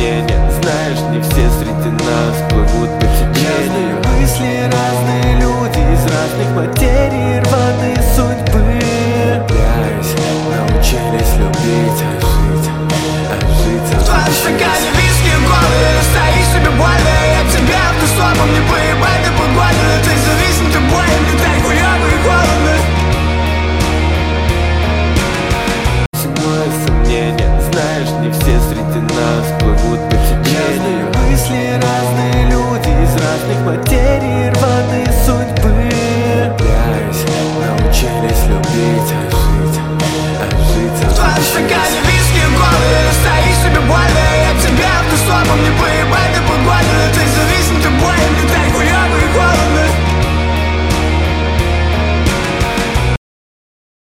мнения. Знаешь, не все среди нас плывут по течению. Разные мысли, разные люди из разных материй, рваные судьбы. Влюбляясь, научились любить.